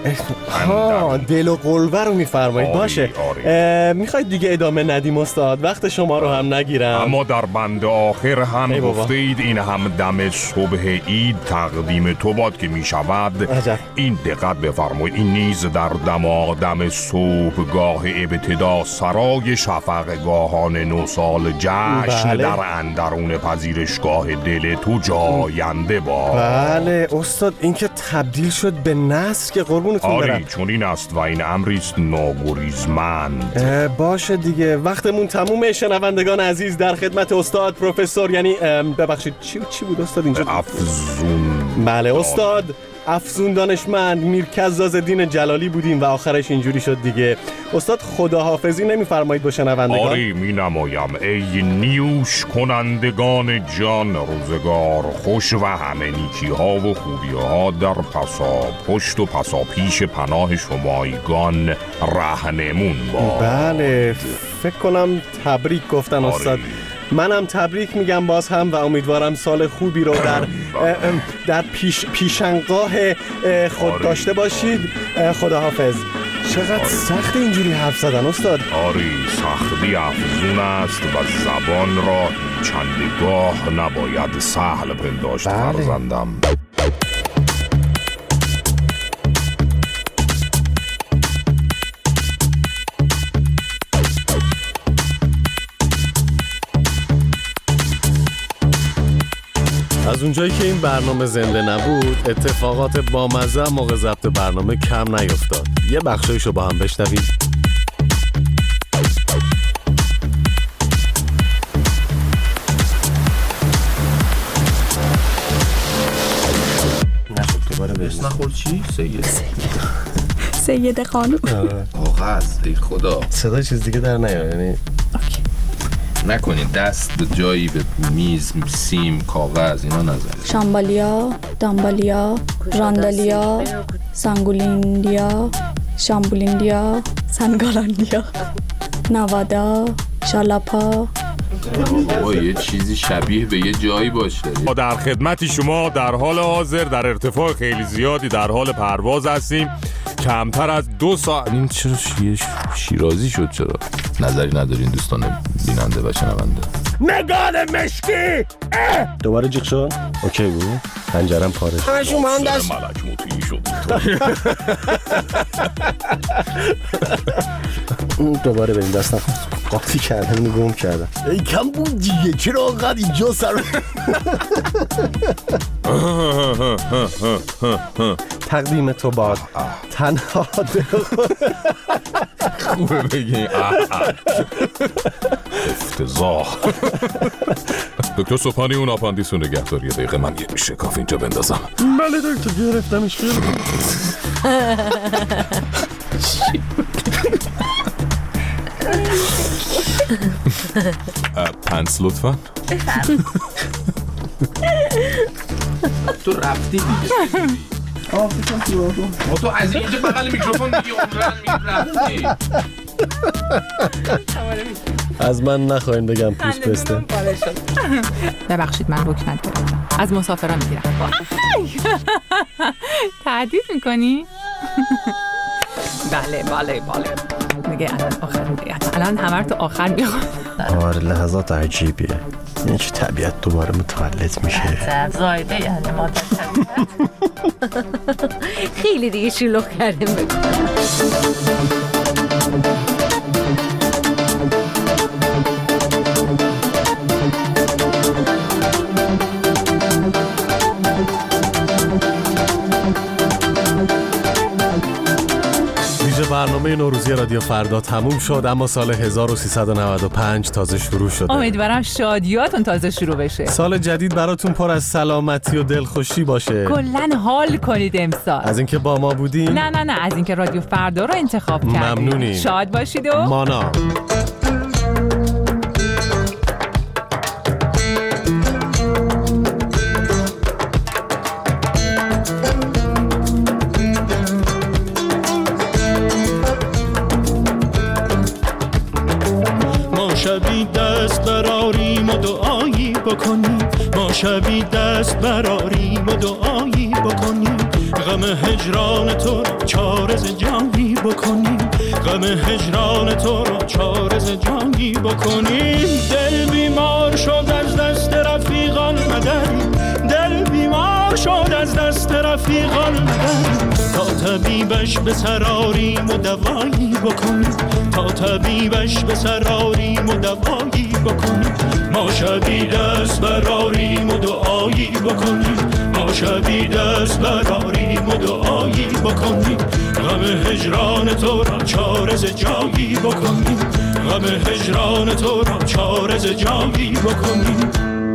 دل و قلوه رو میفرمایید. باشه میخواید دیگه ادامه ندیم استاد، وقت شما رو هم نگیرم. اما در بند آخر هم گفتید این هم دم صبح عید تقدیم تو باد که میشود. این دقت بفرمایید این نیز در دم صبحگاه ابتدا سرای شفقگاهان نو سال جشن در اندرون پذیرشگاه دل تو جاینده باد. بله استاد این که تبدیل شد به نثر که قربون آری چون این است و این امریست ناگریزمند. باشه دیگه وقتمون تمومه. شنوندگان عزیز در خدمت استاد پروفسور یعنی ببخشید چی بود استاد اینجا؟ افزون. بله استاد افزون دانشمند میرکزازالدین جلالی بودیم و آخرش اینجوری شد دیگه. استاد خداحافظی نمیفرمایید با شنوندگان؟ آری می نمایم. ای نیوش کنندگان جان، روزگار خوش و همه نیکی ها و خوبی ها در پسا پشت و پسا پیش پناه شمایگان رهنمون با. بله فکر کنم تبریک گفتن استاد. منم تبریک میگم باز هم و امیدوارم سال خوبی رو در پیشنگاه خود داشته باشید. خداحافظ. چقدر سخت اینجوری حرف زدن استاد؟ آری سختی افزون است و زبان را چندگاه نباید سهل پنداشت. فرزندم. از اونجایی که این برنامه زنده نبود اتفاقات بامزه موقع ضبط برنامه کم نیفتاد. یه بخشایشو با هم بشنوید. دوباره بس نخور چی؟ سید خانم کاغذ ای خدا صدا چیز دیگه در نیاد یعنی نکنید دست به جایی به میز سیم کاغذ اینا نزنید. شامبالیا دامبالیا راندالیا سانگولیندیا شامبولیندیا سنگالاندیا نوادا شالاپا. بابا یه چیزی شبیه به یه جایی باشه. ما در خدمت شما در حال حاضر در ارتفاع خیلی زیادی در حال پرواز هستیم. کمتر از 2 ساعت. این چرا شیرازی شد؟ چرا نظری ندارین دوستان بیننده و شنونده؟ نگال مشکی دوباره جیغ شد؟ اوکی بود؟ پنجرم پاره شد. همشون با هم دست ملک مطیعی شد. دوباره بریم دست نخواست قاطی کردن گم کردن. ای کم بود دیگه چرا آقاد اینجا سر تقدیم تو باد تنها خوبه بگی افتضاح. دکتر سوپانی اون آپاندیسون نگهداری دقیقه من یه شکاف اینجا بندازم. بله دکتر گرفتمش. پنس لطفا. تو رفتی دیگه. ما تو از اینجا بغل میکروفون میگی عمرن رفتی. از من نخواهیم بگم پوست پسته. ببخشید من رک ندارم. از مسافران میگیرم. تهدید میکنی؟ بله میگه الان آخر میگه الان همه رو تو آخر میخوام. آره لحظات عجیبیه. این چه طبیعت دوباره متولد میشه. زایده یعنی مادر طبیعت. خیلی دیگه شلوغ کردیم بکنم. برنامه نوروزی رادیو فردا تموم شد، اما سال 1395 تازه شروع شده. امیدوارم شادیاتون تازه شروع بشه. سال جدید براتون پر از سلامتی و دلخوشی باشه. کلاً حال کنید امسال. از اینکه با ما بودین؟ نه از اینکه رادیو فردا رو انتخاب کردید. ممنونیم. شاد باشید و مانا. شبی دست براریم و دعایی بکنیم، ما شبی دست براریم و دعایی بکنیم، غم هجران تو را چارز جانی بکنیم، غم هجران تو را چارز جانی بکنیم. دل بیمار شد از دست رفیقان مدد، دل بیمار شد از دست رفیقان مدد، تا طبیبش به سراریم و دوایی بکنیم، تا طبیبش به سراریم و دوایی بکنیم. ما شبی دست براریم و دعایی بکنیم، ما شبی دست براریم و دعایی بکنیم، غم هجران تو را چارز جایی بکنیم، غم هجران تو را چارز جایی بکنیم.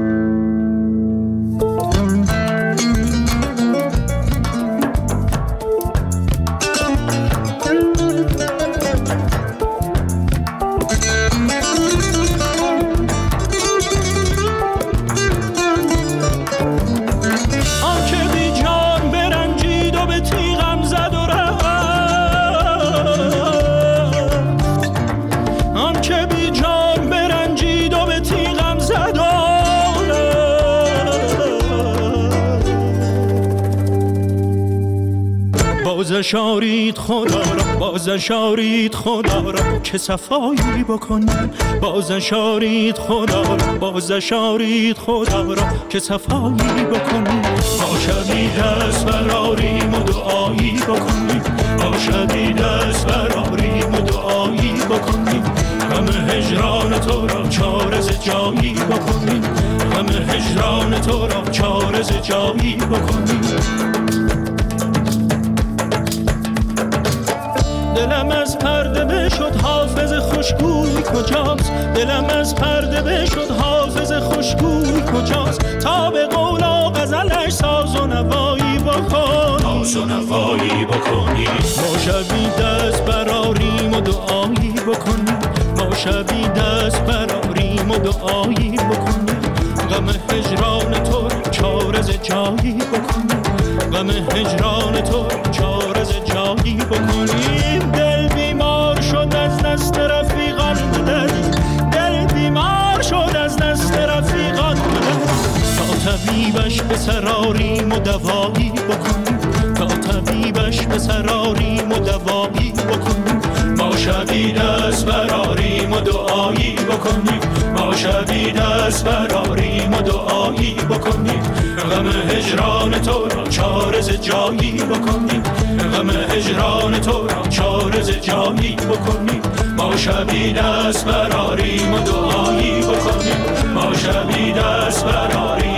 بازشارید خدا را، بازشارید خدا را که صفایی بکنیم، بازشارید خدا را، بازشارید خدا را که صفایی بکنیم. ما شبی دست براریم و دعایی بکنیم، ما شبی دست براریم و دعایی بکنیم، غم هجران تو را چارز جایی بکنیم، غم هجران تو را چارز جایی بکنیم. دلم از پرده بشد حافظ خوشگوی کجاست، دلم از پرده بشد حافظ خوشگوی کجاست، تا به قول و غزلش ساز و نوایی بکنی، ساز و نوایی بکنی. ما شبی دست براریم و دعایی بکنیم، ما شبی دست براریم و دعایی بکنیم، غم هجران تو چارز جایی بکنیم، غم هجران تو چارز جایی بکنیم. دل بیمار شد از دست رفیقان مدد، دل بیمار شد از دست رفیقان مدد، تا طبیبش به سراریم و دوایی بکنیم، تا طبیبش به سراریم و دوایی بکنیم. ما شبی دست براریم و دعایی بکنیم، ما شبی دست براریم و دعایی بکنیم، غم هجران تو را چارز جایی بکنیم، غم هجران تو را چارز جایی بکنیم. ما شبی دست براریم و دعایی بکنیم، ما شبی دست براریم